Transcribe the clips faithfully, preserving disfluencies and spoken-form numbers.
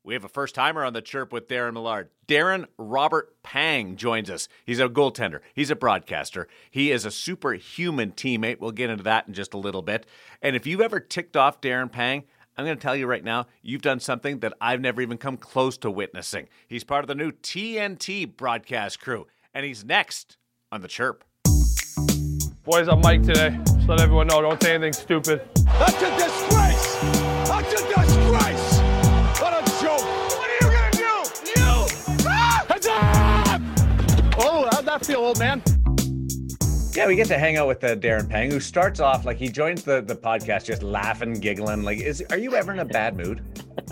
We have a first-timer on the Chirp with Darren Millard. Darren Robert Pang joins us. He's a goaltender. He's a broadcaster. He is a superhuman teammate. We'll get into that in just a little bit. And if you've ever ticked off Darren Pang, I'm going to tell you right now, you've done something that I've never even come close to witnessing. He's part of the new T N T broadcast crew, and he's next on the Chirp. Boys, I'm Mike today. Just let everyone know, don't say anything stupid. That's a disgrace! That's a disgrace! What a joke! What are you gonna do? You! Ah! Heads up! Oh, how'd that feel, old man? Yeah, we get to hang out with uh, Darren Pang, who starts off like he joins the, the podcast just laughing, giggling. Like, is are you ever in a bad mood?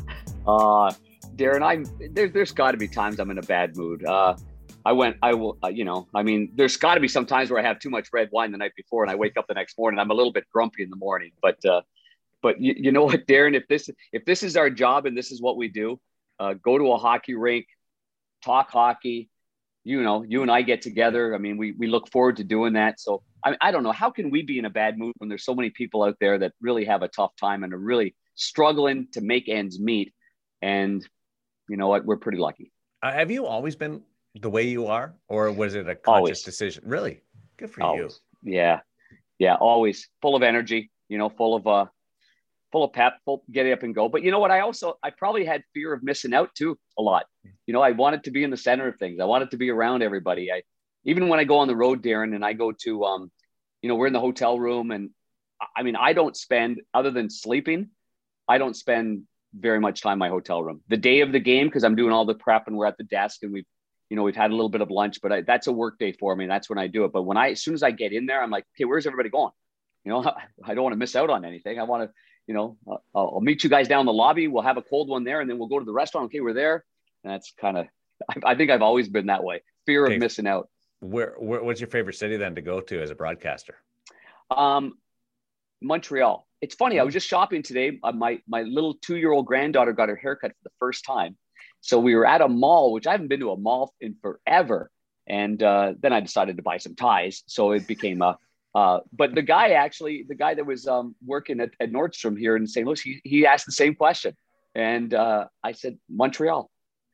Uh, Darren, I'm there, there's got to be times I'm in a bad mood. Uh, I went, I will, uh, you know, I mean, there's got to be some times where I have too much red wine the night before, and I wake up the next morning, I'm a little bit grumpy in the morning. But, uh, but you, you know what, Darren, if this if this is our job and this is what we do, uh, go to a hockey rink, talk hockey. You know, you and I get together. I mean, we we look forward to doing that. So I, I don't know, how can we be in a bad mood when there's so many people out there that really have a tough time and are really struggling to make ends meet? And you know what, we're pretty lucky. Uh, have you always been the way you are, or was it a conscious Always. decision? Really? Good for Always. you. Yeah. Yeah. Always full of energy, you know, full of, uh, full of pep, full getting up and go. But you know what? I also, I probably had fear of missing out too a lot. You know, I wanted to be in the center of things. I wanted to be around everybody. I, even when I go on the road, Darren, and I go to, um, you know, we're in the hotel room, and I mean, I don't spend, other than sleeping, I don't spend very much time in my hotel room the day of the game, because I'm doing all the prep and we're at the desk and we've, you know, we've had a little bit of lunch, but I, that's a work day for me. And that's when I do it. But when I, as soon as I get in there, I'm like, okay, where's everybody going? You know, I don't want to miss out on anything. I want to, you know, uh, I'll meet you guys down in the lobby. We'll have a cold one there, and then we'll go to the restaurant. Okay, we're there. And that's kind of, I, I think I've always been that way. Fear Okay. of missing out. Where, where, what's your favorite city then to go to as a broadcaster? Um, Montreal. It's funny. I was just shopping today. Uh, my, my little two-year-old granddaughter got her haircut for the first time. So we were at a mall, which I haven't been to a mall in forever. And uh, then I decided to buy some ties. So it became a, uh, but the guy actually, the guy that was um, working at, at Nordstrom here in Saint Louis, he, he asked the same question. And uh, I said, Montreal,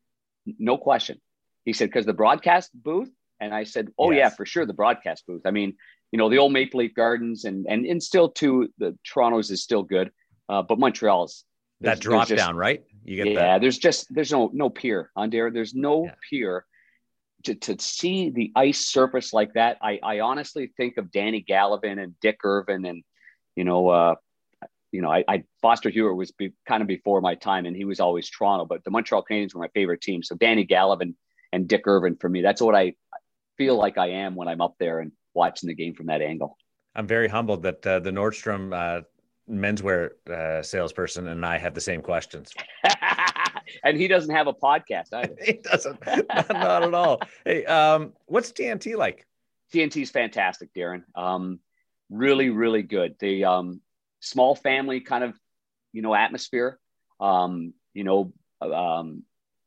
no question. He said, because the broadcast booth. And I said, oh Yes. yeah, for sure. The broadcast booth. I mean, you know, the old Maple Leaf Gardens and, and, and still too, the Toronto's is still good. Uh, but Montreal's, That drop down, right? You get yeah, that. there's just, there's no, no pier on there. There's no Yeah. pier to, to see the ice surface like that. I, I honestly think of Danny Gallivan and Dick Irvin and, you know, uh, you know, I, I Foster Hewitt was be, kind of before my time, and he was always Toronto, but the Montreal Canadiens were my favorite team. So Danny Gallivan and Dick Irvin for me, that's what I feel like I am when I'm up there and watching the game from that angle. I'm very humbled that uh, the Nordstrom uh, menswear uh, salesperson and I have the same questions. And he doesn't have a podcast either. He doesn't, not, not at all. Hey, um, what's T N T like? T N T is fantastic, Darren. Um, really, really good. The um, small family kind of, you know, atmosphere. Um, you know, um,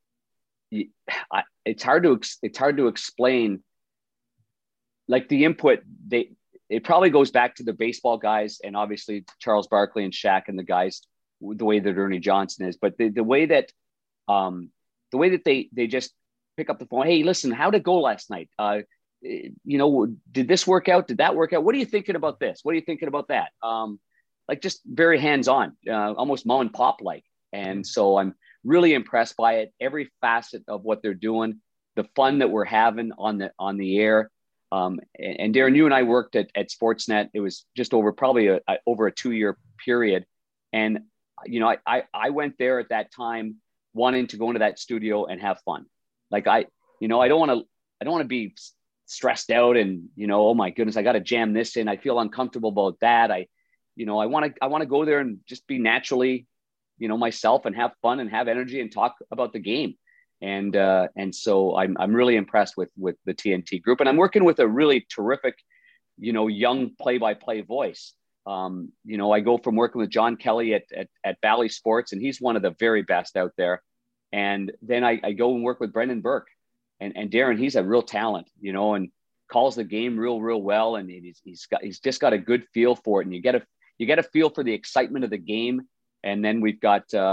I, it's hard to it's hard to explain. Like the input, they it probably goes back to the baseball guys, and obviously Charles Barkley and Shaq and the guys, the way that Ernie Johnson is. But the the way that um, the way that they they just pick up the phone. Hey, listen, how'd it go last night? Uh, you know, did this work out? Did that work out? What are you thinking about this? What are you thinking about that? Um, like just very hands-on, uh, almost mom and pop like. And so I'm really impressed by it. Every facet of what they're doing, the fun that we're having on the on the air. Um, and, and Darren, you and I worked at, at Sportsnet. It was just over probably a, a, over a two-year period. And, you know, I, I, I went there at that time wanting to go into that studio and have fun. Like I, you know, I don't want to, I don't want to be stressed out and, you know, oh my goodness, I got to jam this in. I feel uncomfortable about that. I, you know, I want to, I want to go there and just be naturally, you know, myself and have fun and have energy and talk about the game. And, uh, and so I'm, I'm really impressed with, with the T N T group, and I'm working with a really terrific, you know, young play-by-play voice. Um, you know, I go from working with John Kelly at, at, at Bally Sports, and he's one of the very best out there. And then I, I go and work with Brendan Burke, and, and Darren, he's a real talent, you know, and calls the game real, real well. And he's, he's got, he's just got a good feel for it. And you get a, you get a feel for the excitement of the game. And then we've got, uh,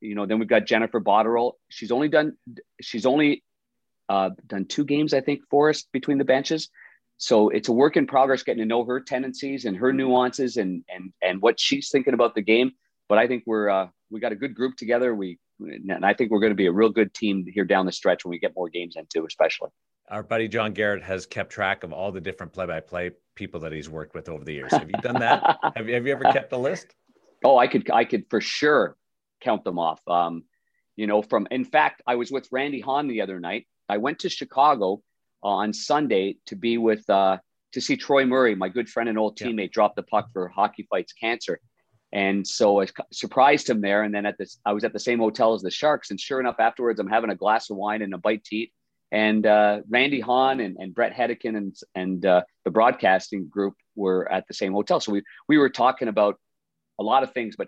you know, then we've got Jennifer Botterill. She's only done, she's only uh, done two games, I think, for us between the benches. So it's a work in progress, getting to know her tendencies and her nuances and and and what she's thinking about the game. But I think we're uh, we got a good group together. We and I think we're going to be a real good team here down the stretch when we get more games into, especially. Our buddy John Garrett has kept track of all the different play-by-play people that he's worked with over the years. Have you done that? have you Have you ever kept a list? Oh, I could I could for sure count them off. Um, you know, from in fact, I was with Randy Hahn the other night. I went to Chicago on Sunday to be with uh, to see Troy Murray, my good friend and old teammate, yeah. drop the puck for Hockey Fights Cancer. And so I surprised him there. And then at this, I was at the same hotel as the Sharks. And sure enough, afterwards, I'm having a glass of wine and a bite to eat. And uh, Randy Hahn and, and Brett Hedican and and uh, the broadcasting group were at the same hotel. So we we were talking about a lot of things. But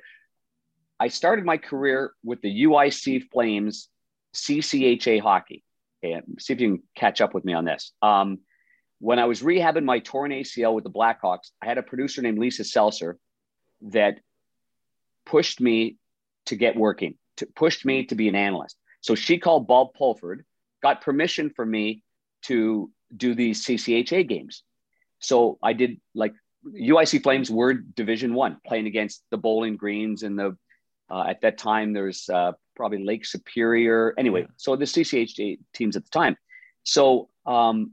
I started my career with the U I C Flames C C H A hockey. Okay, see if you can catch up with me on this. Um, when I was rehabbing my torn A C L with the Blackhawks, I had a producer named Lisa Seltzer that pushed me to get working, to pushed me to be an analyst. So she called Bob Pulford, got permission for me to do these C C H A games. So I did, like, U I C Flames were Division One, playing against the Bowling Greens and the uh, at that time there's uh, probably Lake Superior. Anyway, yeah. So the C C H A teams at the time. So um,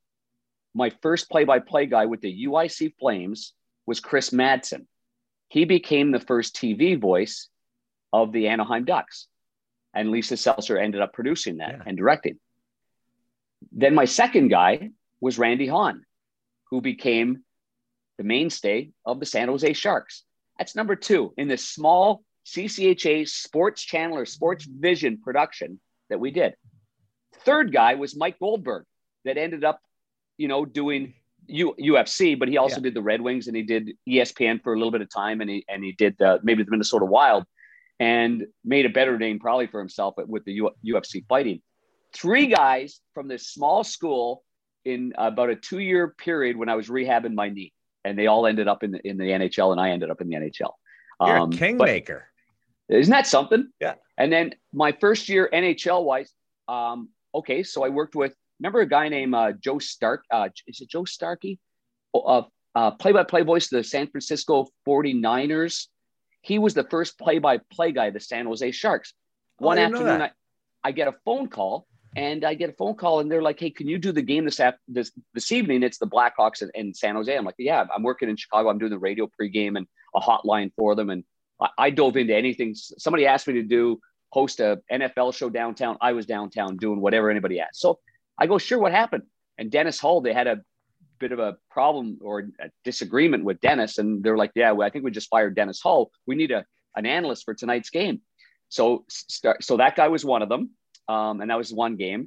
my first play-by-play guy with the U I C Flames was Chris Madsen. He became the first T V voice of the Anaheim Ducks. And Lisa Seltzer ended up producing that yeah. and directing. Then my second guy was Randy Hahn, who became the mainstay of the San Jose Sharks. That's number two in this small C C H A sports channel or sports vision production that we did. Third guy was Mike Goldberg that ended up, you know, doing U- UFC, but he also yeah. did the Red Wings and he did E S P N for a little bit of time. And he, and he did uh, maybe the Minnesota Wild and made a better name probably for himself with the U- UFC fighting. Three guys from this small school in about a two-year period when I was rehabbing my knee, and they all ended up in the, in the N H L, and I ended up in the N H L. You're um, a kingmaker. Isn't that something? Yeah. And then my first year N H L-wise, um, okay, so I worked with, remember a guy named uh, Joe Stark? Uh, is it Joe Starkey? Uh, uh, play-by-play voice of the San Francisco forty-niners. He was the first play-by-play guy of the San Jose Sharks. One oh, afternoon, I, I get a phone call, and I get a phone call, and they're like, "Hey, can you do the game this after this this evening? It's the Blackhawks in, in San Jose." I'm like, "Yeah, I'm working in Chicago. I'm doing the radio pregame and a hotline for them." And I, I dove into anything. Somebody asked me to do host a N F L show downtown. I was downtown doing whatever anybody asked. So I go, "Sure, what happened?" And Dennis Hull, they had a bit of a problem or a disagreement with Dennis, and they're like, "Yeah, well, I think we just fired Dennis Hull. We need a an analyst for tonight's game." So, start, so that guy was one of them. Um, and that was one game.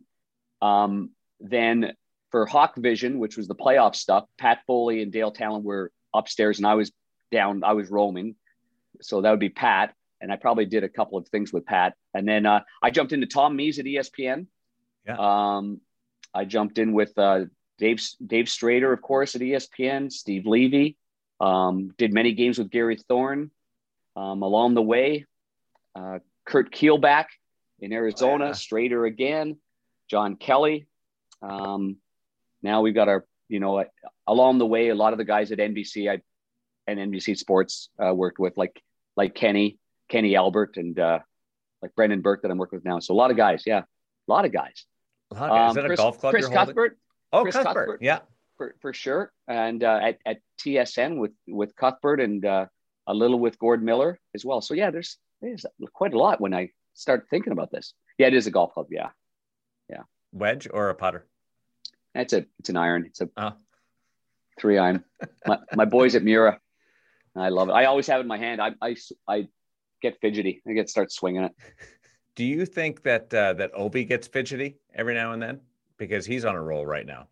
Um, then for Hawk Vision, which was the playoff stuff, Pat Foley and Dale Talon were upstairs and I was down, I was roaming. So that would be Pat. And I probably did a couple of things with Pat. And then uh, I jumped into Tom Mees at E S P N. Yeah. Um, I jumped in with uh, Dave, Dave Strader, of course, at E S P N, Steve Levy, um, did many games with Gary Thorne um, along the way. Uh, Kurt Keelback in Arizona, oh, yeah. Strader again, John Kelly. Um, now we've got our, you know, along the way, a lot of the guys at N B C I, and N B C Sports uh, worked with, like like Kenny, Kenny Albert, and uh, like Brendan Burke that I'm working with now. So a lot of guys, yeah, a lot of guys. A lot of guys. Um, Is that Chris, a golf club? Chris you're holding? Cuthbert. Oh, Chris Cuthbert. Cuthbert, yeah, for for sure. And uh, at at T S N with with Cuthbert and uh, a little with Gord Miller as well. So yeah, there's there's quite a lot when I start thinking about this. Yeah, it is a golf club. Yeah. Yeah. Wedge or a putter? It's a, it's an iron. It's a oh. three iron. my, my boys at Mura. I love it. I always have it in my hand. I, I, I get fidgety. I get start swinging it. Do you think that, uh, that Obi gets fidgety every now and then? Because he's on a roll right now.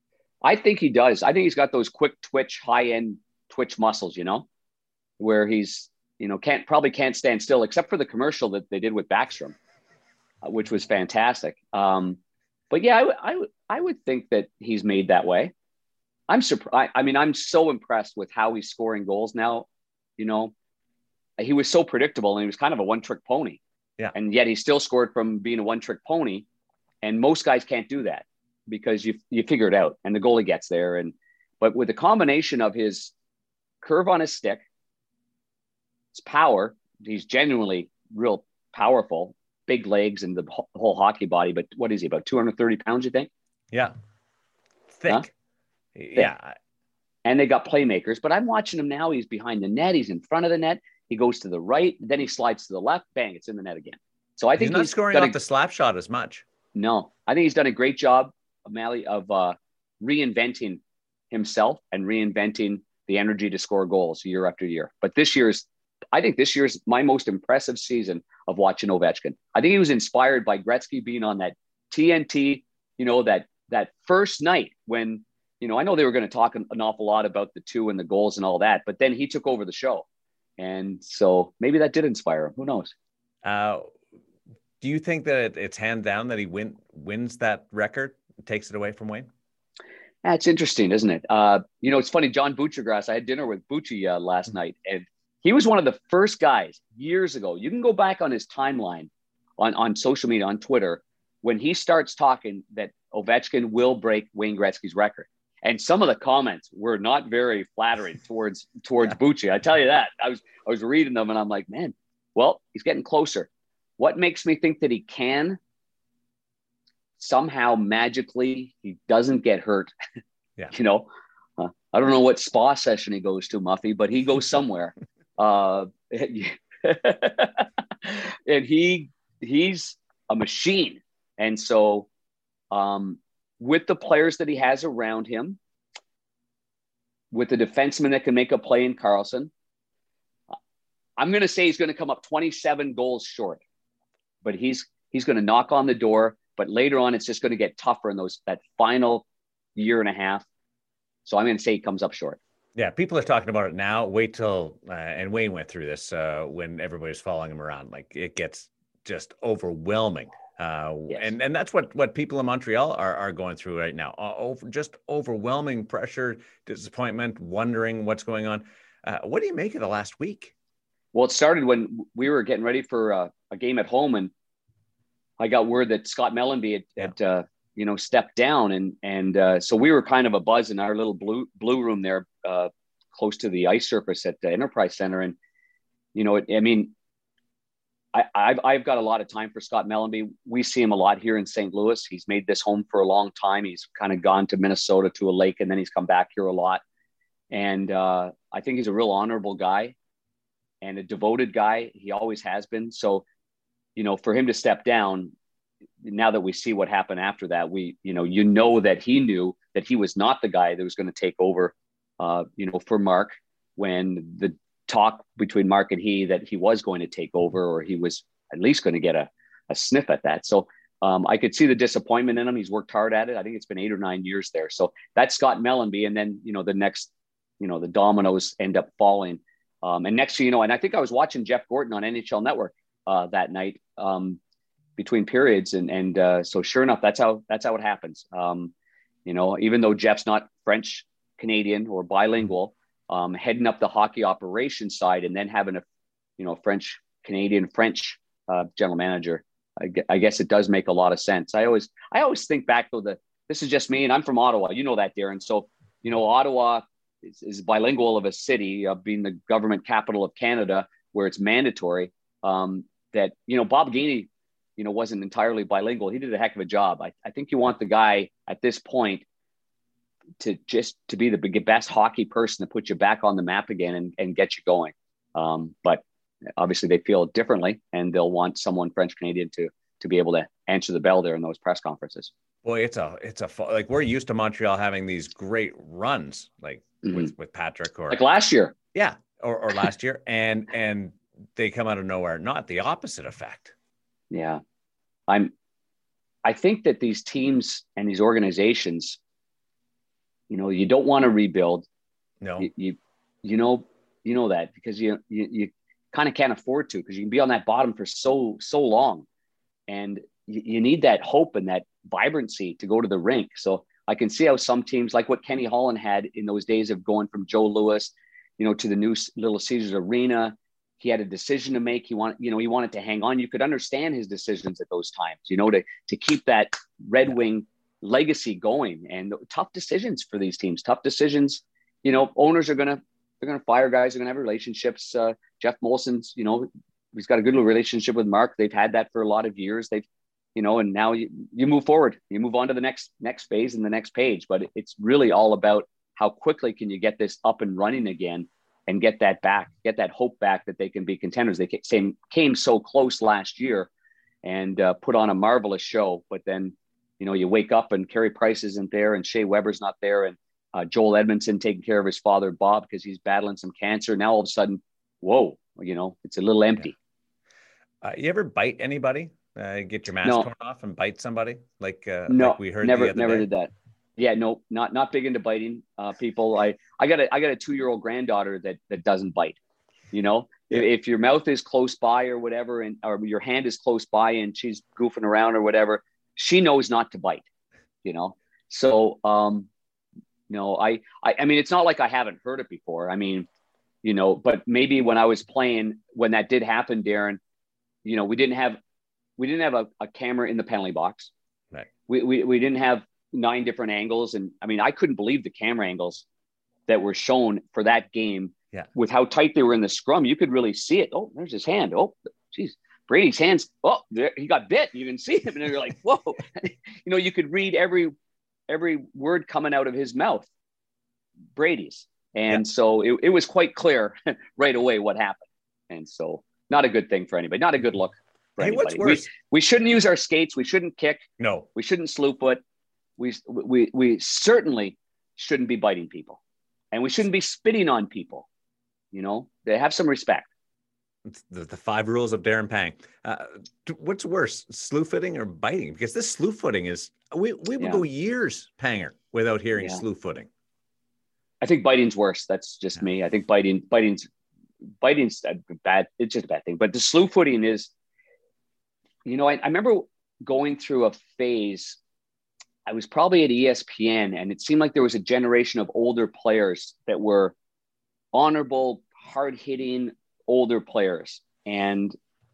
I think he does. I think he's got those quick twitch, high end twitch muscles, you know, where he's, you know, can't probably can't stand still, except for the commercial that they did with Backstrom, uh, which was fantastic. Um, but yeah, I, w- I, w- I would think that he's made that way. I'm surprised. I mean, I'm so impressed with how he's scoring goals now. You know, he was so predictable and he was kind of a one trick pony. Yeah. And yet he still scored from being a one-trick pony. And most guys can't do that because you you figure it out and the goalie gets there. And but with the combination of his curve on his stick, his power, he's genuinely real powerful, big legs and the whole hockey body. But what is he, about two hundred thirty pounds, you think? Yeah. Thick. Huh? Yeah. Thick. And they got playmakers, but I'm watching him now. He's behind the net. He's in front of the net. He goes to the right. Then he slides to the left. Bang, it's in the net again. So I think he's not he's scoring off a, the slap shot as much. No, I think he's done a great job, O'Malley, of uh, reinventing himself and reinventing the energy to score goals year after year. But this year's, I think this year's my most impressive season of watching Ovechkin. I think he was inspired by Gretzky being on that T N T, you know, that that first night when, you know, I know they were going to talk an, an awful lot about the two and the goals and all that, but then he took over the show. And so maybe that did inspire him. Who knows? Uh, do you think that it's hand down that he win, wins that record, takes it away from Wayne? That's interesting, isn't it? Uh, you know, it's funny. John Bucciagrass, I had dinner with Bucci uh, last night, and he was one of the first guys years ago. You can go back on his timeline on, on social media, on Twitter, when he starts talking that Ovechkin will break Wayne Gretzky's record. And some of the comments were not very flattering towards towards Bucci. I tell you that. I was I was reading them and I'm like, man, well, he's getting closer. What makes me think that he can? Somehow magically he doesn't get hurt. Yeah. You know, uh, I don't know what spa session he goes to, Muffy, but he goes somewhere. uh, and he he's a machine. And so um with the players that he has around him, with the defenseman that can make a play in Carlson, I'm going to say he's going to come up twenty-seven goals short, but he's he's going to knock on the door. But later on, it's just going to get tougher in those that final year and a half. So I'm going to say he comes up short. Yeah, people are talking about it now. Wait till uh, and Wayne went through this uh, when everybody's following him around. Like it gets just overwhelming. Uh, yes. and, and that's what, what people in Montreal are, are going through right now. Uh, over, just overwhelming pressure, disappointment, wondering what's going on. Uh, what do you make of the last week? Well, it started when we were getting ready for uh, a game at home, and I got word that Scott Mellanby had, yeah. had uh, you know, stepped down, and and uh, so we were kind of a buzz in our little blue blue room there, uh, close to the ice surface at the Enterprise Center, and you know, it, I mean. I, I've, I've got a lot of time for Scott Mellanby. We see him a lot here in Saint Louis. He's made this home for a long time. He's kind of gone to Minnesota to a lake, and then he's come back here a lot. And uh, I think he's a real honorable guy and a devoted guy. He always has been. So, you know, for him to step down, now that we see what happened after that, we, you know, you know that he knew that he was not the guy that was going to take over, uh, you know, for Mark when the talk between Mark and he that he was going to take over, or he was at least going to get a, a sniff at that. So um, I could see the disappointment in him. He's worked hard at it. I think it's been eight or nine years there. So that's Scott Mellanby. And then, you know, the next, you know, the dominoes end up falling. Um, and next, you know, and I think I was watching Jeff Gordon on N H L Network uh, that night um, between periods. And, and uh, so sure enough, that's how, that's how it happens. Um, you know, even though Jeff's not French Canadian or bilingual, Um, heading up the hockey operations side and then having a, you know, French Canadian French uh, general manager, I, I guess it does make a lot of sense. I always, I always think back though that this is just me, and I'm from Ottawa. You know that, Darren. So, you know, Ottawa is, is bilingual of a city, uh, being the government capital of Canada, where it's mandatory. Um, that you know, Bob Gainey, you know, wasn't entirely bilingual. He did a heck of a job. I, I think you want the guy at this point to just to be the best hockey person to put you back on the map again and, and get you going. Um, but obviously they feel differently, and they'll want someone French Canadian to, to be able to answer the bell there in those press conferences. Boy, it's a, it's a, like we're used to Montreal having these great runs, like mm-hmm. with, with Patrick or like last year. Yeah. Or, or last year. And, and they come out of nowhere, not the opposite effect. Yeah. I'm, I think that these teams and these organizations, you know, you don't want to rebuild. No, you, you, you know, you know that because you, you, you kind of can't afford to, because you can be on that bottom for so, so long, and you, you need that hope and that vibrancy to go to the rink. So I can see how some teams, like what Kenny Holland had in those days of going from Joe Louis, you know, to the new Little Caesars Arena, he had a decision to make. He wanted, you know, he wanted to hang on. You could understand his decisions at those times, you know, to, to keep that Red Wing legacy going. And tough decisions for these teams, tough decisions. You know, owners are going to, they're going to fire guys. They're going to have relationships. Uh, Jeff Molson's, you know, he's got a good relationship with Mark. They've had that for a lot of years. They've, you know, and now you, you move forward, you move on to the next, next phase and the next page, but it's really all about how quickly can you get this up and running again and get that back, get that hope back that they can be contenders. They came, came so close last year and uh, put on a marvelous show, but then, you know, you wake up and Carey Price isn't there and Shea Weber's not there. And uh, Joel Edmondson taking care of his father, Bob, because he's battling some cancer. Now, all of a sudden, whoa, you know, it's a little empty. Uh, you ever bite anybody? Uh, get your mask No. torn off and bite somebody? Like, uh, No, like we heard never, the other never day? did that. Yeah, no, not, not big into biting uh, people. I, I got a, I got a two-year-old granddaughter that, that doesn't bite, you know, Yeah. if, if your mouth is close by or whatever, and, or your hand is close by and she's goofing around or whatever, she knows not to bite, you know? So, um, no, I, I, I mean, it's not like I haven't heard it before. I mean, you know, but maybe when I was playing, when that did happen, Darren, you know, we didn't have, we didn't have a, a camera in the penalty box. Right. We, we, we didn't have nine different angles. And I mean, I couldn't believe the camera angles that were shown for that game. Yeah. With how tight they were in the scrum, you could really see it. Oh, there's his hand. Oh, geez, Brady's hands. Oh, there, he got bit. You can see him. And you're like, whoa, you know, you could read every, every word coming out of his mouth, Brady's. And Yeah. so it, it was quite clear right away what happened. And so not a good thing for anybody, not a good look for Hey, what's anybody. worse? We, we shouldn't use our skates. We shouldn't kick. No. We shouldn't slew foot. We, we, we certainly shouldn't be biting people, and we shouldn't be spitting on people. You know, they have some respect. It's the, the five rules of Darren Pang. Uh, t- what's worse, slew footing or biting? Because this slew footing is, we, we would Yeah. go years, Panger, without hearing Yeah. slew footing. I think biting's worse. That's just Yeah. me. I think biting, biting's, biting's a bad. It's just a bad thing. But the slew footing is, you know, I, I remember going through a phase. I was probably at E S P N, and it seemed like there was a generation of older players that were honorable, hard-hitting older players, and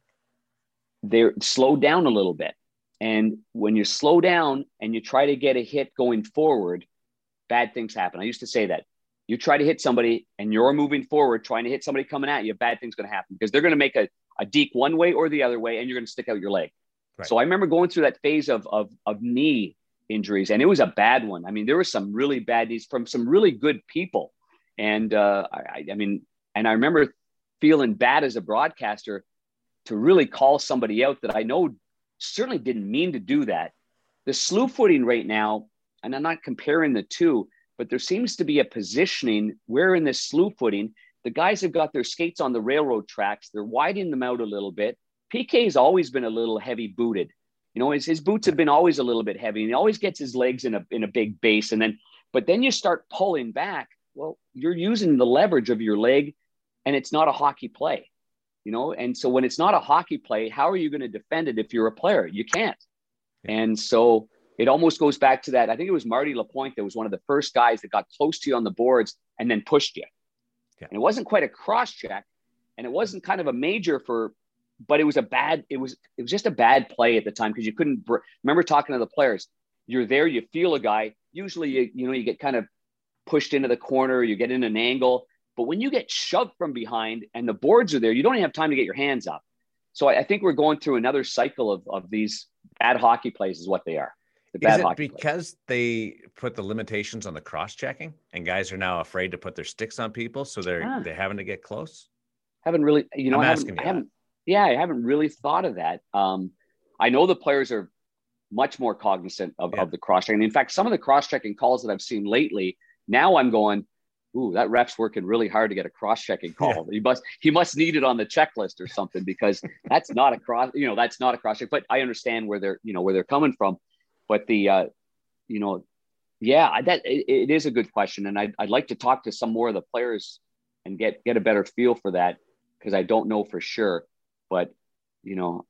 they're slowed down a little bit. And when you slow down and you try to get a hit going forward, bad things happen. I used to say that. You try to hit somebody and you're moving forward, trying to hit somebody coming at you, bad things going to happen because they're going to make a, a deke one way or the other way, and you're going to stick out your leg. Right. So I remember going through that phase of, of, of knee injuries, and it was a bad one. I mean, there were some really bad knees from some really good people. And uh, I, I mean, and I remember feeling bad as a broadcaster to really call somebody out that I know certainly didn't mean to do that. The slew footing right now, and I'm not comparing the two, but there seems to be a positioning where in this slew footing, the guys have got their skates on the railroad tracks. They're widening them out a little bit. P K's always been a little heavy booted. You know, his, his boots have been always a little bit heavy, and he always gets his legs in a, in a big base. And then, but then you start pulling back. Well, you're using the leverage of your leg, and it's not a hockey play, you know? And so when it's not a hockey play, how are you going to defend it if you're a player? You can't. And so it almost goes back to that. I think it was Marty Lapointe that was one of the first guys that got close to you on the boards and then pushed you. Yeah. And it wasn't quite a cross check, and it wasn't kind of a major for, but it was a bad, it was, it was just a bad play at the time because you couldn't, br- remember talking to the players, you're there, you feel a guy, usually, you, you know, you get kind of pushed into the corner, you get in an angle, but when you get shoved from behind and the boards are there, you don't even have time to get your hands up. So I, I think we're going through another cycle of, of these bad hockey plays is what they are. The bad Is it hockey because plays. they put the limitations on the cross-checking and guys are now afraid to put their sticks on people, so they're Ah. they're having to get close? Haven't really, you know, I'm I haven't, asking you I haven't, yeah, I haven't really thought of that. Um, I know the players are much more cognizant of, Yeah. of the cross-checking. In fact, some of the cross-checking calls that I've seen lately, now I'm going, ooh, that ref's working really hard to get a cross-checking call. He must, he must need it on the checklist or something, because that's not a cross, you know, that's not a cross-check, but I understand where they're, you know, where they're coming from. But the, uh, you know, yeah, I- that it, it is a good question. And I'd, I'd like to talk to some more of the players and get, get a better feel for that, because I don't know for sure, but you know,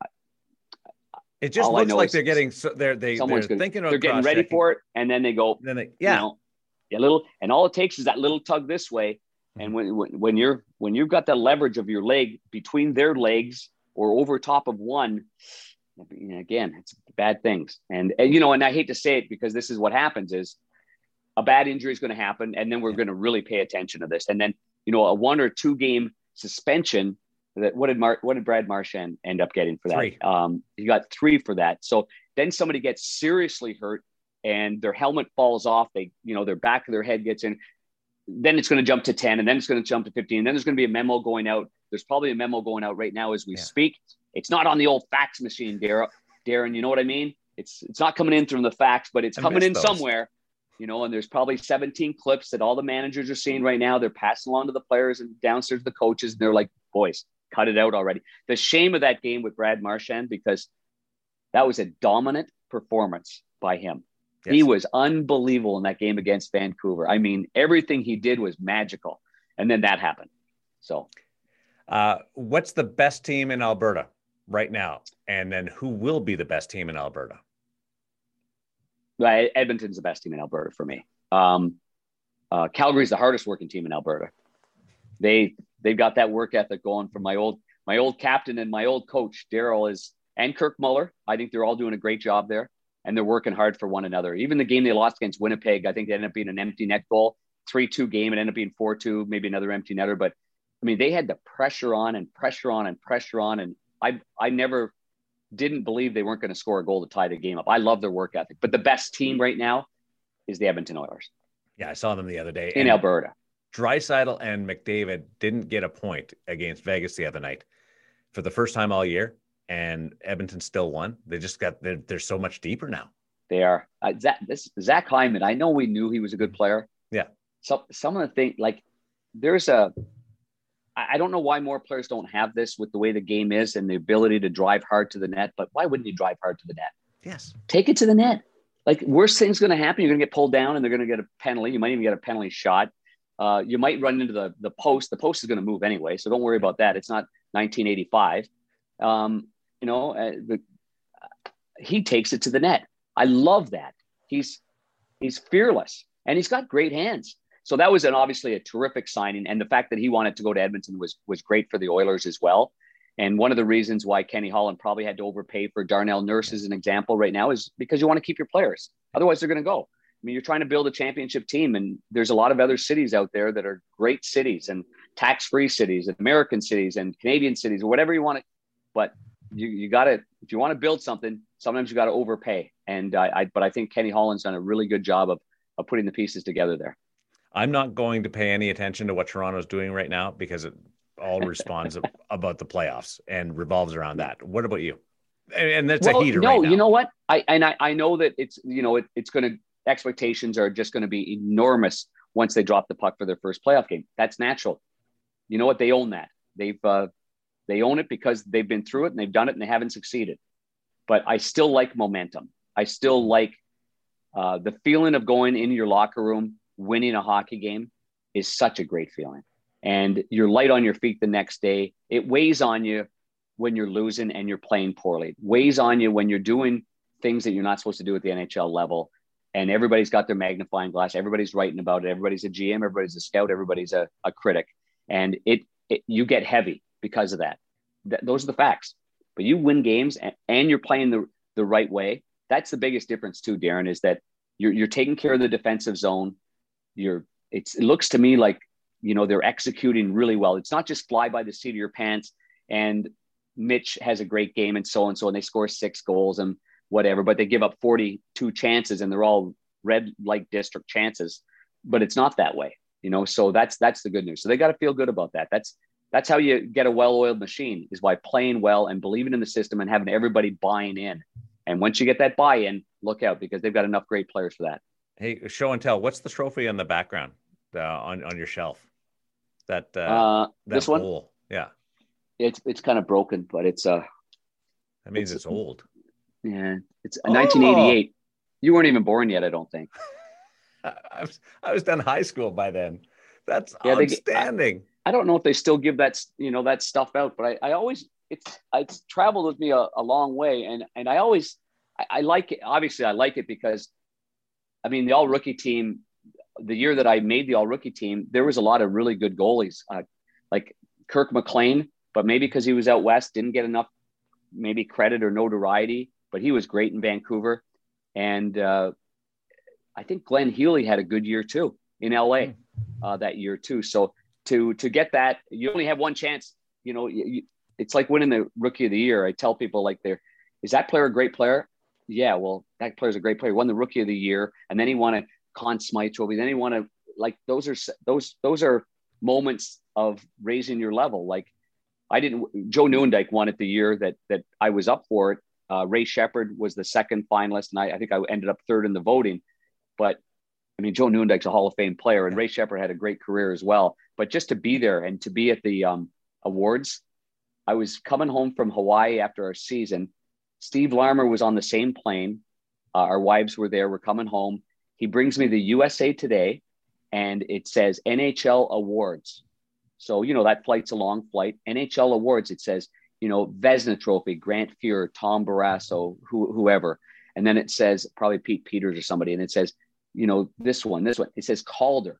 It just all I looks know like is they're getting so they're they, they're someone's gonna, thinking about they're getting ready cross-checking. for it. And then they go, Then they, yeah, you know, a little, and all it takes is that little tug this way. And when, when when you're when you've got the leverage of your leg between their legs or over top of one, again, it's bad things. And, and you know, and I hate to say it because this is what happens is a bad injury is going to happen, and then we're going to really pay attention to this. And then, you know, a one or two game suspension. That what did Mar- what did Brad Marchand end up getting for that? Three. Um, he got three for that. So then somebody gets seriously hurt, and their helmet falls off. They, you know, their back of their head gets in. Then it's going to jump to ten, and then it's going to jump to fifteen. And then there's going to be a memo going out. There's probably a memo going out right now as we yeah. speak. It's not on the old fax machine, Darren. Darren, you know what I mean? It's it's not coming in from the fax, but it's I coming in those. somewhere. You know, and there's probably seventeen clips that all the managers are seeing right now. They're passing along to the players and downstairs to the coaches. And they're like, boys, cut it out already. The shame of that game with Brad Marchand, because that was a dominant performance by him. Yes. He was unbelievable in that game against Vancouver. I mean, everything he did was magical. And then that happened. So uh, what's the best team in Alberta right now? And then who will be the best team in Alberta? Right, Edmonton's the best team in Alberta for me. Um, uh, Calgary's the hardest working team in Alberta. They they've got that work ethic going from my old my old captain and my old coach Daryl is and Kirk Muller. I think they're all doing a great job there, and they're working hard for one another. Even the game they lost against Winnipeg, I think it ended up being an empty net goal, three two game. It ended up being four two, maybe another empty netter. But I mean, they had the pressure on and pressure on and pressure on, and I I never. didn't believe they weren't going to score a goal to tie the game up. I love their work ethic, but the best team right now is the Edmonton Oilers. Yeah, I saw them the other day. In and Alberta. Draisaitl and McDavid didn't get a point against Vegas the other night for the first time all year, and Edmonton still won. They just got, they're, they're so much deeper now. They are. Uh, Zach, this, Zach Hyman, I know we knew he was a good player. Yeah. So some of the things, like there's a, I don't know why more players don't have this with the way the game is and the ability to drive hard to the net, but why wouldn't you drive hard to the net? Yes. Take it to the net. Like worst thing's going to happen. You're going to get pulled down and they're going to get a penalty. You might even get a penalty shot. Uh, you might run into the, the post. The post is going to move anyway. So don't worry about that. It's not nineteen eighty-five. Um, you know, uh, the, uh, he takes it to the net. I love that. He's, he's fearless and he's got great hands. So that was an obviously a terrific signing. And the fact that he wanted to go to Edmonton was was great for the Oilers as well. And one of the reasons why Kenny Holland probably had to overpay for Darnell Nurse as an example right now is because you want to keep your players. Otherwise, they're going to go. I mean, you're trying to build a championship team, and there's a lot of other cities out there that are great cities and tax-free cities and American cities and Canadian cities or whatever you want to. But you, you got to, if you want to build something, sometimes you got to overpay. And I, I, but I think Kenny Holland's done a really good job of, of putting the pieces together there. I'm not going to pay any attention to what Toronto's doing right now because it all responds about the playoffs and revolves around that. What about you? And, and that's well, a heater no, right now. You know what? I and I, I know that it's, you know, it, it's going to, expectations are just going to be enormous once they drop the puck for their first playoff game. That's natural. You know what? They own that. They've, uh, they own it because they've been through it and they've done it and they haven't succeeded. But I still like momentum. I still like uh, the feeling of going into your locker room, winning a hockey game is such a great feeling. And you're light on your feet the next day. It weighs on you when you're losing and you're playing poorly. It weighs on you when you're doing things that you're not supposed to do at the N H L level. And everybody's got their magnifying glass. Everybody's writing about it. Everybody's a G M. Everybody's a scout. Everybody's a, a critic. And it, it you get heavy because of that. Th- those are the facts. But you win games and, and you're playing the, the right way. That's the biggest difference too, Darren, is that you're you're taking care of the defensive zone. You're it's it looks to me like, you know, they're executing really well. It's not just fly by the seat of your pants and Mitch has a great game and so and so, and they score six goals and whatever, but they give up forty-two chances and they're all red light district chances, but it's not that way, you know? So that's, that's the good news. So they got to feel good about that. That's, that's how you get a well-oiled machine, is by playing well and believing in the system and having everybody buying in. And once you get that buy-in, look out, because they've got enough great players for that. Hey, show and tell. What's the trophy in the background uh, on, on your shelf? That, uh, uh that this one? bowl. Yeah. It's, it's kind of broken, but it's, uh, that means it's, it's old. Yeah. It's oh. nineteen eighty-eight. You weren't even born yet, I don't think. I was, I was done high school by then. That's yeah, outstanding. They, I, I don't know if they still give that, you know, that stuff out, but I, I always, it's, it's traveled with me a, a long way. And, and I always, I, I like it. Obviously I like it because, I mean, the all rookie team, the year that I made the all rookie team, there was a lot of really good goalies, uh, like Kirk McLean, but maybe because he was out West, didn't get enough maybe credit or notoriety, but he was great in Vancouver. And uh, I think Glenn Healy had a good year too in L A uh, that year too. So to, to get that, you only have one chance, you know, you, you, it's like winning the rookie of the year. I tell people like they're, is that player a great player? Yeah, well, that player's a great player. He won the rookie of the year, and then he won a Conn Smythe trophy. Then he won a, like, those are, those, those are moments of raising your level. Like I didn't, Joe Newendike won it the year that, that I was up for it. Uh, Ray Shepherd was the second finalist, and I, I think I ended up third in the voting. But I mean, Joe Newendike's a Hall of Fame player, and Ray Shepherd had a great career as well. But just to be there and to be at the um, awards, I was coming home from Hawaii after our season. Steve Larmer was on the same plane. Uh, our wives were there. We're coming home. He brings me the U S A Today, and it says N H L Awards. So, you know, that flight's a long flight. N H L Awards, it says, you know, Vezina Trophy, Grant Fuhr, Tom Barrasso, who, whoever. And then it says probably Pete Peters or somebody. And it says, you know, this one, this one. It says Calder.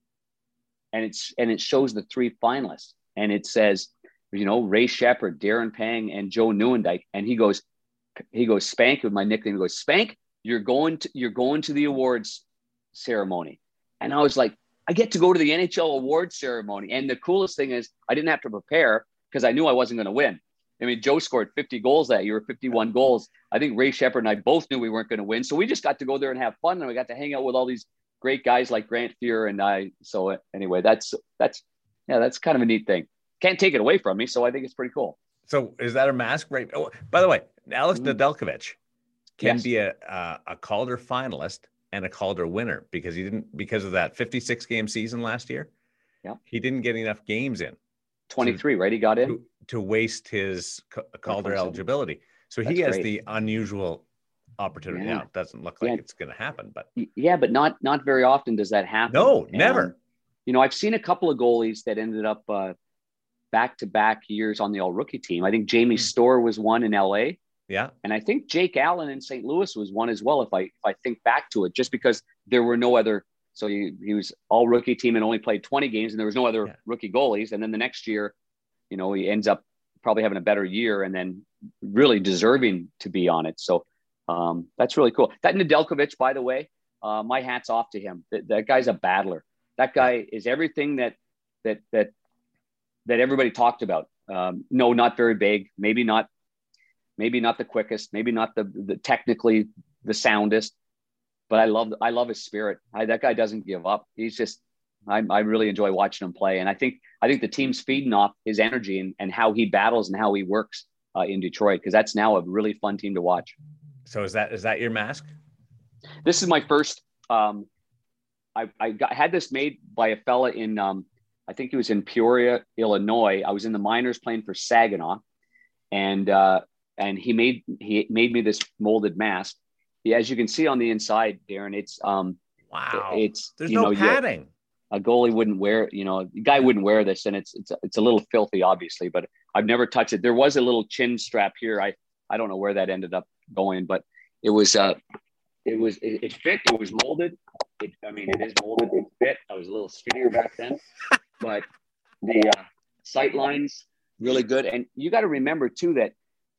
And it's and it shows the three finalists. And it says, you know, Ray Shepherd, Darren Pang, and Joe Newendike. And he goes, he goes, Spank, with my nickname, he goes, Spank, you're going to you're going to the awards ceremony. And I was like, I get to go to the N H L awards ceremony. And the coolest thing is I didn't have to prepare because I knew I wasn't going to win. I mean, Joe scored fifty goals that year, fifty-one goals. I think Ray Shepherd and I both knew we weren't going to win. So we just got to go there and have fun. And we got to hang out with all these great guys like Grant Fuhr and I. So anyway, that's, that's, yeah, that's kind of a neat thing. Can't take it away from me. So I think it's pretty cool. So is that a mask, right? Oh, by the way, Alex mm-hmm. Nedeljkovic can yes. be a, a, a Calder finalist and a Calder winner because he didn't, because of that fifty-six game season last year. Yeah. He didn't get enough games in. twenty-three, to, right? He got in to, to waste his Calder eligibility. So he That's has great. the unusual opportunity. Yeah. Now it doesn't look like yeah. it's going to happen, but yeah, but not, not very often does that happen. No, and, never. You know, I've seen a couple of goalies that ended up uh, back-to-back years on the all rookie team. I think Jamie mm. Storr was one in L A. Yeah. And I think Jake Allen in Saint Louis was one as well. If I, if I think back to it, just because there were no other, so he, he was all rookie team and only played twenty games and there was no other yeah. rookie goalies. And then the next year, you know, he ends up probably having a better year and then really deserving to be on it. So um, that's really cool. That Nedeljkovic, by the way, uh, my hat's off to him. That, that guy's a battler. That guy is everything that, that, that, that everybody talked about. Um, no, not very big, maybe not, maybe not the quickest, maybe not the, the technically the soundest, but I love, I love his spirit. I, that guy doesn't give up. He's just, I, I really enjoy watching him play. And I think, I think the team's feeding off his energy and, and how he battles and how he works uh, in Detroit. Cause that's now a really fun team to watch. So is that, is that your mask? This is my first, um, I, I got, had this made by a fella in, um, I think he was in Peoria, Illinois. I was in the minors playing for Saginaw, and uh, and he made he made me this molded mask. Yeah, as you can see on the inside, Darren, it's um, wow, it's there's you no know, padding. You, a goalie wouldn't wear, you know, a guy wouldn't wear this, and it's it's it's a little filthy, obviously, but I've never touched it. There was a little chin strap here. I I don't know where that ended up going, but it was uh, it was it, it fit. It was molded. It, I mean, it is molded. It fit. I was a little skinnier back then. But the uh, sight lines really good, and you got to remember too that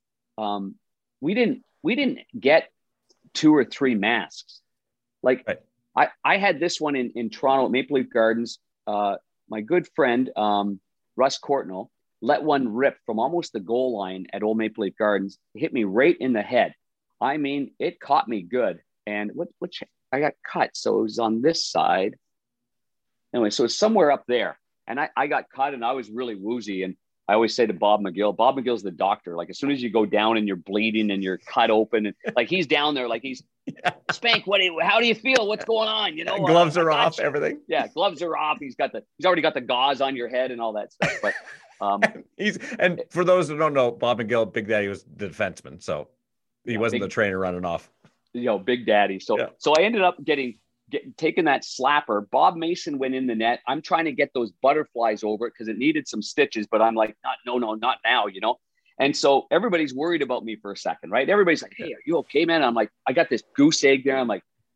um, we didn't we didn't get two or three masks. Like right. I I had this one in in Toronto at Maple Leaf Gardens. Uh, my good friend um, Russ Courtnall let one rip from almost the goal line at Old Maple Leaf Gardens. It hit me right in the head. I mean, it caught me good, and what which I got cut, so it was on this side. Anyway, so it's somewhere up there. And I, I got cut and I was really woozy. And I always say to Bob McGill, Bob McGill's the doctor. Like as soon as you go down and you're bleeding and you're cut open and like he's down there, like he's yeah. Spank. What do you, how do you feel? What's going on? You know, gloves uh, are off, you. everything. Yeah. Gloves are off. He's got the, he's already got the gauze on your head and all that stuff. But um, he's, and for those who don't know, Bob McGill, Big Daddy was the defenseman. So he yeah, wasn't big, the trainer running off. You know, Big Daddy. So, yeah. so I ended up getting, Get, taking that slapper. Bob Mason went in the net. I'm trying to get those butterflies over it because it needed some stitches, but I'm like, not, no, no, not now, you know? And so everybody's worried about me for a second, right? Everybody's like, hey, are you okay, man? I'm like, I got this goose egg there. I'm like,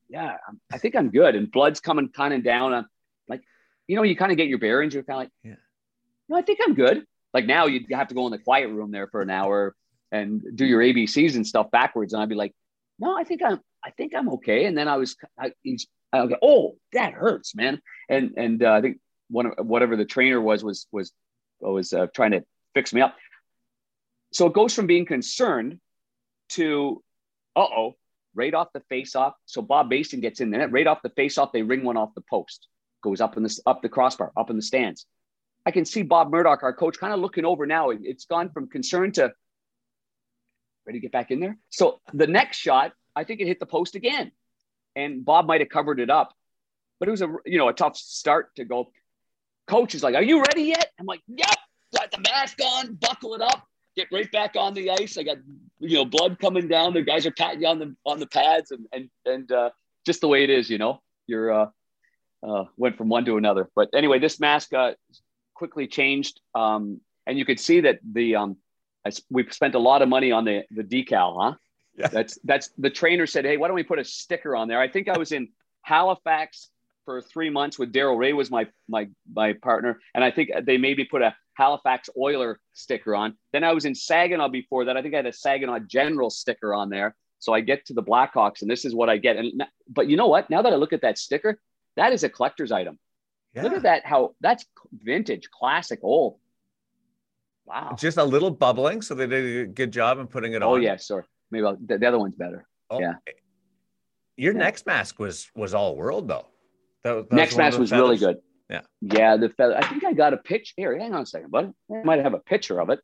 yeah, I'm, I think I'm good. And blood's coming kind of down. I'm like, you know, you kind of get your bearings. You're kind of like, Yeah. no, I think I'm good. Like now you have to go in the quiet room there for an hour and do your A B Cs and stuff backwards. And I'd be like, no, I think I'm, I think I'm okay. And then I was, I, he's, I go, oh, that hurts, man. And, and uh, I think one of whatever the trainer was, was, was, was uh, trying to fix me up. So it goes from being concerned to, uh-oh, right off the face off. So Bob Basin gets in there, right off the face off. They ring one off the post, goes up in the, up the crossbar, up in the stands. I can see Bob Murdoch, our coach, kind of looking over now. It's gone from concern to ready to get back in there. So the next shot, I think it hit the post again, and Bob might have covered it up, but it was a, you know, a tough start to go. Coach is like, are you ready yet? I'm like, yep, got the mask on, buckle it up, get right back on the ice. I got, you know, blood coming down. The guys are patting you on the, on the pads and, and, and uh, just the way it is, you know, you're uh, uh, went from one to another. But anyway, this mask uh, quickly changed. Um, and you could see that the, um, I, we've spent a lot of money on the, the decal, huh? Yeah. That's, that's the trainer said, hey, why don't we put a sticker on there? I think I was in Halifax for three months with Daryl Ray was my, my, my partner. And I think they maybe put a Halifax Oiler sticker on. Then I was in Saginaw before that. I think I had a Saginaw General sticker on there. So I get to the Blackhawks and this is what I get. And, but you know what, now that I look at that sticker, that is a collector's item. Yeah. Look at that. How that's vintage, classic, old. Wow. Just a little bubbling. So they did a good job in putting it oh, on. Oh yeah. Sorry. Maybe I'll, the, the other one's better. Oh, yeah. Your yeah. next mask was, was all world though. That, that next was mask was feathers. really good. Yeah. Yeah. The feather. I think I got a picture here. Hang on a second, buddy. I might have a picture of it.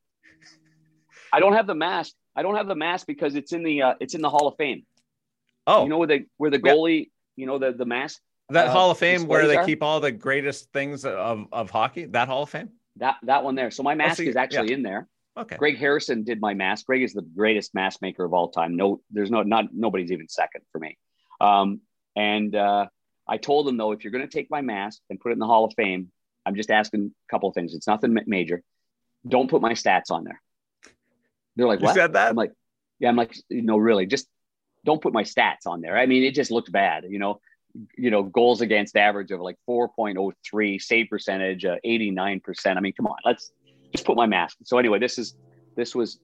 I don't have the mask. I don't have the mask because it's in the, uh, it's in the Hall of Fame. Oh, you know, where the, where the goalie, yeah. you know, the, the mask. That uh, Hall of Fame where they are? keep all the greatest things of, of hockey, that Hall of Fame? That, that one there. So my mask oh, so is actually yeah. in there. Okay. Greg Harrison did my mask. Greg is the greatest mask maker of all time. No, there's no, not, nobody's even second for me. Um, and, uh, I told him though, if you're going to take my mask and put it in the Hall of Fame, I'm just asking a couple of things. It's nothing major. Don't put my stats on there. They're like, you what? said that? I'm like, yeah, I'm like, no, really, just don't put my stats on there. I mean, it just looked bad, you know, you know, goals against average of like four point oh three, save percentage, uh, eighty-nine percent. I mean, come on, let's just put my mask. So anyway, this is, this was,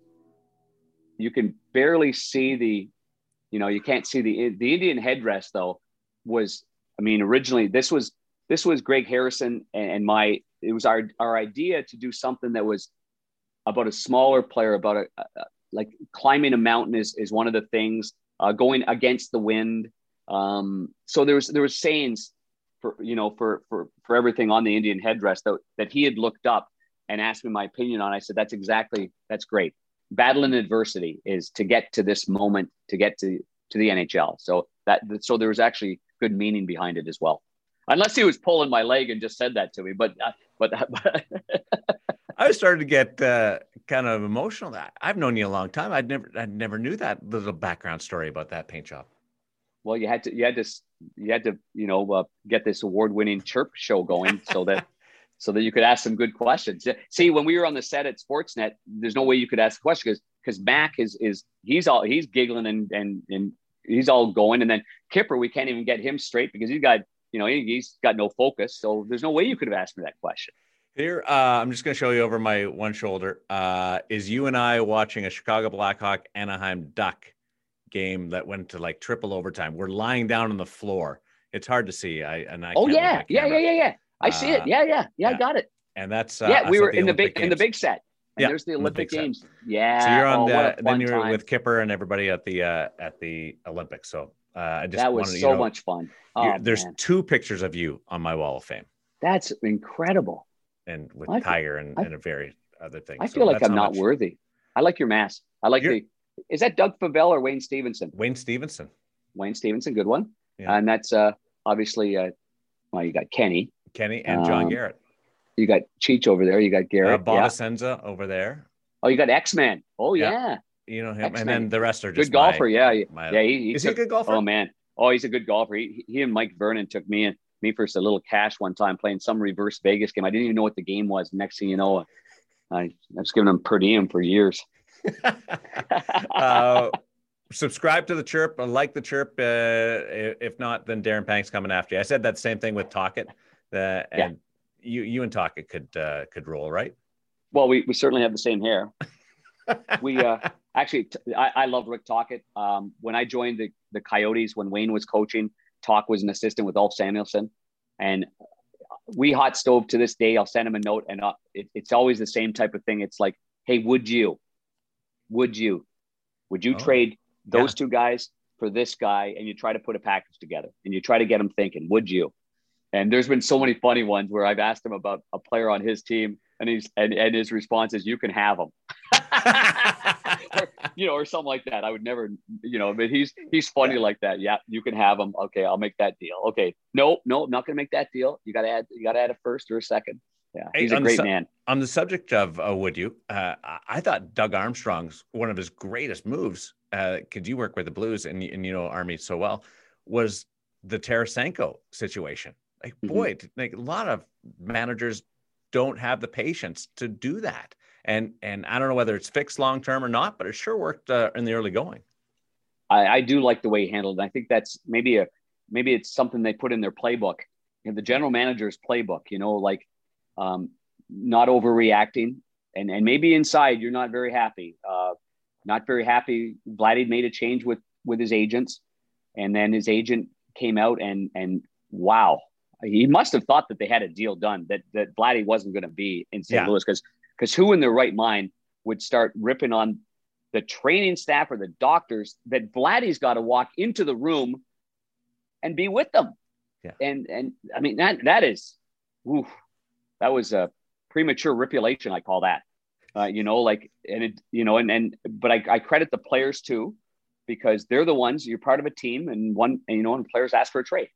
you can barely see the, you know, you can't see the, the Indian headdress though was, I mean, originally this was, this was Greg Harrison and my, it was our, our idea to do something that was about a smaller player, about a, a like climbing a mountain is, is one of the things, uh, going against the wind. Um, so there was, there was sayings for, you know, for, for, for everything on the Indian headdress that, that he had looked up and asked me my opinion on. I said, that's exactly, that's great. Battle in adversity is to get to this moment, to get to, to the N H L. So that, so there was actually good meaning behind it as well. Unless he was pulling my leg and just said that to me, but, uh, but, but I started to get uh, kind of emotional. I've known you a long time. I'd never, I never knew that little background story about that paint job. Well, you had to, you had to, you had to, you know, uh, get this award-winning chirp show going so that, so that you could ask some good questions. See, when we were on the set at Sportsnet, there's no way you could ask a question because, because Mac is, is he's all, he's giggling and, and, and he's all going. And then Kipper, we can't even get him straight because he's got, you know, he, he's got no focus. So there's no way you could have asked me that question. Here, uh, I'm just going to show you over my one shoulder, uh, is you and I watching a Chicago Blackhawk Anaheim Duck game that went to like triple overtime. We're lying down on the floor. It's hard to see. I and I. Oh yeah, yeah, yeah, yeah, yeah. I uh, see it. Yeah, yeah, yeah. I got it. And that's uh, yeah. We were the in Olympic the big games. in the big set. And yeah, there's the Olympic the Games. Set. Yeah. So you're on oh, the, then you're time. with Kipper and everybody at the uh, at the Olympics. So uh, I just that was wanted, so you know, much fun. Oh, there's man. two pictures of you on my wall of fame. That's incredible. And with I, Tiger and, I, and a very other thing. I so feel like I'm not much. worthy. I like your mask. I like you're, the. Is that Doug Favell or Wayne Stevenson? Wayne Stevenson. Wayne Stevenson, good one. Yeah. And that's uh, obviously, uh, well, you got Kenny. Kenny and John um, Garrett. You got Cheech over there. You got Garrett. Uh, Bob yeah. Asenza over there. Oh, you got X-Men. Oh, yeah. yeah. You know him. X-Men. And then the rest are just good golfer. My, yeah. my, yeah. He, he is took, he a good golfer? Oh, man. Oh, he's a good golfer. He, he and Mike Vernon took me and me for a little cash one time playing some reverse Vegas game. I didn't even know what the game was. Next thing you know, I, I was giving him per diem for years. uh, subscribe to the Chirp, like the Chirp. Uh, if not, then Darren Pang's coming after you. I said that same thing with Tocchet, uh, and yeah. you you and Tocchet could uh, could roll, right? Well, we, we certainly have the same hair. we uh, actually, t- I, I love Rick Tocchet. Um, when I joined the the Coyotes, when Wayne was coaching, Tock was an assistant with Ulf Samuelsson, and we hot stove to this day. I'll send him a note, and uh, it, it's always the same type of thing. It's like, hey, would you, would you, would you oh, trade those yeah. two guys for this guy? And you try to put a package together, and you try to get them thinking, would you? And there's been so many funny ones where I've asked him about a player on his team, and he's and, and his response is, "You can have him," or, you know, or something like that. I would never, you know, but he's he's funny yeah. like that. Yeah, you can have him. Okay, I'll make that deal. Okay, no, no, I'm not going to make that deal. You got to add, you got to add a first or a second. Yeah, he's hey, a great su- man. On the subject of uh, would you, uh, I thought Doug Armstrong's one of his greatest moves, because uh, you work with the Blues and and you know Army so well, was the Tarasenko situation. Like, mm-hmm. boy, like a lot of managers don't have the patience to do that. And and I don't know whether it's fixed long term or not, but it sure worked uh, in the early going. I, I do like the way he handled it. I think that's maybe a maybe it's something they put in their playbook, in the general manager's playbook. You know, like um, not overreacting, and and maybe inside you're not very happy, uh, not very happy. Vladdy made a change with with his agents, and then his agent came out and and wow. He must have thought that they had a deal done, that that Vladdy wasn't going to be in Saint Yeah. Louis, because because who in their right mind would start ripping on the training staff or the doctors that Vladdy's got to walk into the room and be with them? Yeah. And and I mean that that is, oof, that was a premature ripulation, I call that. Uh, you know, like and it you know and and but I, I credit the players too, because they're the ones, you're part of a team, and one and, you know and players ask for a trade.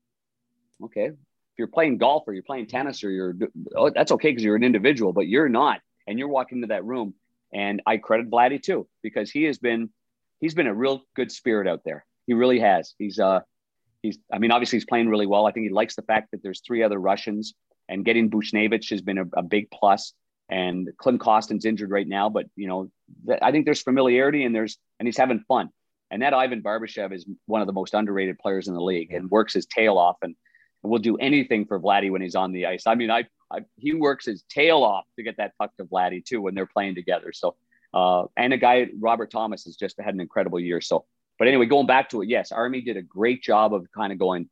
Okay, if you're playing golf or you're playing tennis or you're, oh, that's okay because you're an individual, but you're not, and you're walking into that room. And I credit Vladdy too, because he has been, he's been a real good spirit out there. He really has. He's, uh, he's, I mean, obviously he's playing really well. I think he likes the fact that there's three other Russians, and getting Buchnevich has been a, a big plus. And Klim Kostin's injured right now, but you know, th- I think there's familiarity and there's, and he's having fun. And that Ivan Barbashev is one of the most underrated players in the league, and works his tail off, and will do anything for Vladdy when he's on the ice. I mean, I, I he works his tail off to get that puck to Vladdy too when they're playing together. So, uh, and a guy, Robert Thomas, has just had an incredible year. So, but anyway, going back to it, yes, Army did a great job of kind of going,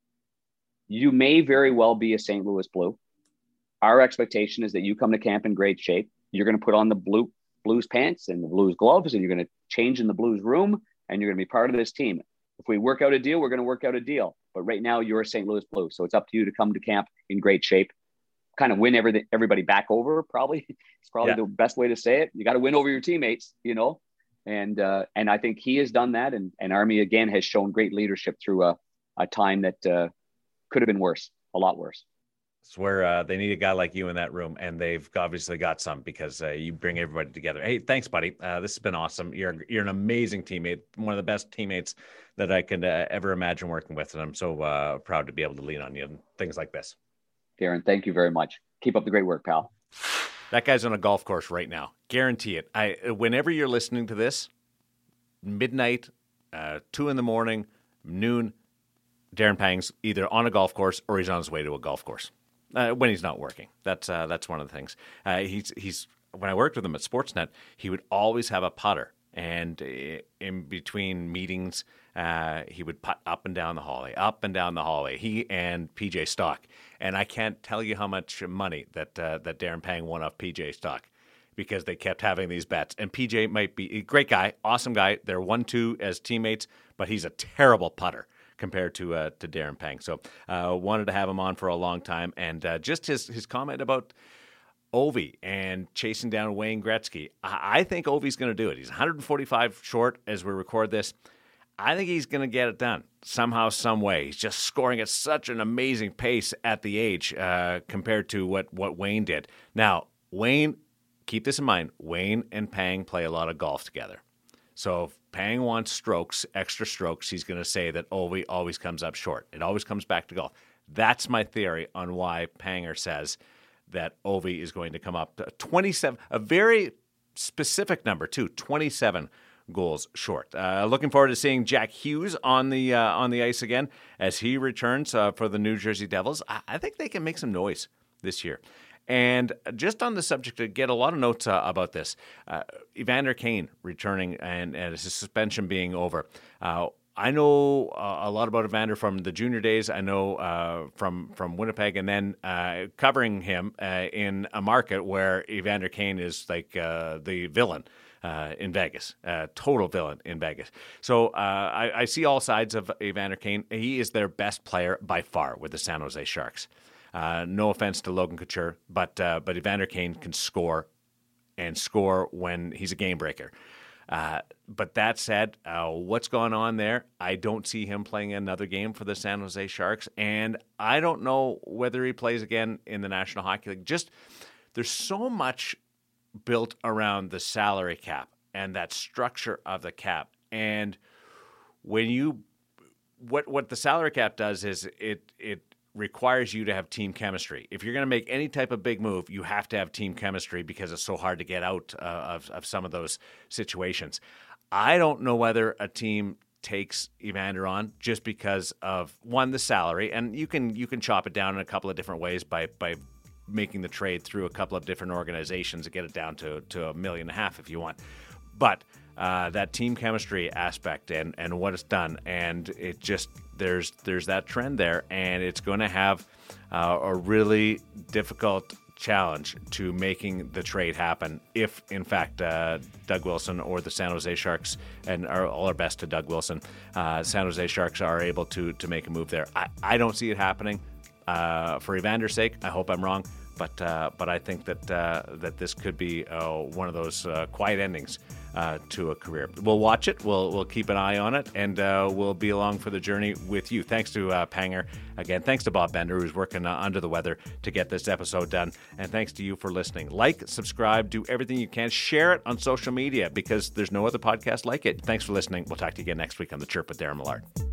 you may very well be a Saint Louis Blue. Our expectation is that you come to camp in great shape. You're going to put on the blue Blues pants and the Blues gloves, and you're going to change in the Blues room, and you're going to be part of this team. If we work out a deal, we're going to work out a deal. But right now, you're a Saint Louis Blue. So it's up to you to come to camp in great shape, kind of win everything, everybody back over, probably. It's probably yeah. the best way to say it. You got to win over your teammates, you know. And uh, and I think he has done that. And, and Army, again, has shown great leadership through a, a time that uh, could have been worse, a lot worse. It's where uh, they need a guy like you in that room, and they've obviously got some, because uh, you bring everybody together. Hey, thanks, buddy. Uh, this has been awesome. You're you're an amazing teammate, one of the best teammates that I could uh, ever imagine working with, and I'm so uh, proud to be able to lean on you and things like this. Darren, thank you very much. Keep up the great work, pal. That guy's on a golf course right now. Guarantee it. I whenever you're listening to this, midnight, uh, two in the morning, noon, Darren Pang's either on a golf course or he's on his way to a golf course. Uh, when he's not working. That's uh, that's one of the things. Uh, he's he's when I worked with him at Sportsnet, he would always have a putter, and in between meetings, uh, he would putt up and down the hallway, up and down the hallway. He and P J Stock, and I can't tell you how much money that uh, that Darren Pang won off P J Stock, because they kept having these bets. And P J might be a great guy, awesome guy. They're one two as teammates, but he's a terrible putter compared to uh, to Darren Pang. So uh, wanted to have him on for a long time. And uh, just his his comment about Ovi and chasing down Wayne Gretzky. I, I think Ovi's going to do it. He's one forty-five short as we record this. I think he's going to get it done somehow, some way. He's just scoring at such an amazing pace at the age uh, compared to what, what Wayne did. Now, Wayne, keep this in mind, Wayne and Pang play a lot of golf together. So if Pang wants strokes, extra strokes, he's going to say that Ovi always comes up short. It always comes back to golf. That's my theory on why Panger says that Ovi is going to come up to twenty-seven, a very specific number too, twenty-seven goals short. Uh, looking forward to seeing Jack Hughes on the uh, on the ice again as he returns uh, for the New Jersey Devils. I, I think they can make some noise this year. And just on the subject, to get a lot of notes uh, about this, uh, Evander Kane returning and, and his suspension being over. Uh, I know uh, a lot about Evander from the junior days. I know uh, from from Winnipeg, and then uh, covering him uh, in a market where Evander Kane is like uh, the villain uh, in Vegas, uh, total villain in Vegas. So uh, I, I see all sides of Evander Kane. He is their best player by far with the San Jose Sharks. Uh, no offense to Logan Couture, but uh, but Evander Kane can score and score when he's a game breaker. Uh, but that said, uh, what's going on there? I don't see him playing another game for the San Jose Sharks, and I don't know whether he plays again in the National Hockey League. Just there's so much built around the salary cap and that structure of the cap, and when you what what the salary cap does is it it requires you to have team chemistry. If you're going to make any type of big move, you have to have team chemistry because it's so hard to get out uh, of, of some of those situations. I don't know whether a team takes Evander on just because of, one, the salary, and you can you can chop it down in a couple of different ways by by making the trade through a couple of different organizations and get it down to, to a million and a half if you want. But uh, that team chemistry aspect and, and what it's done, and it just there's there's that trend there, and it's going to have uh, a really difficult challenge to making the trade happen if, in fact, uh, Doug Wilson or the San Jose Sharks, and our, all our best to Doug Wilson, uh, San Jose Sharks are able to to make a move there. I, I don't see it happening. Uh, for Evander's sake, I hope I'm wrong, but uh, but I think that uh, that this could be uh, one of those uh, quiet endings uh, to a career. We'll watch it. We'll we'll keep an eye on it, and uh, we'll be along for the journey with you. Thanks to uh, Panger again. Thanks to Bob Bender, who's working uh, under the weather to get this episode done, and thanks to you for listening. Like, subscribe, do everything you can. Share it on social media because there's no other podcast like it. Thanks for listening. We'll talk to you again next week on The Chirp with Darren Millard.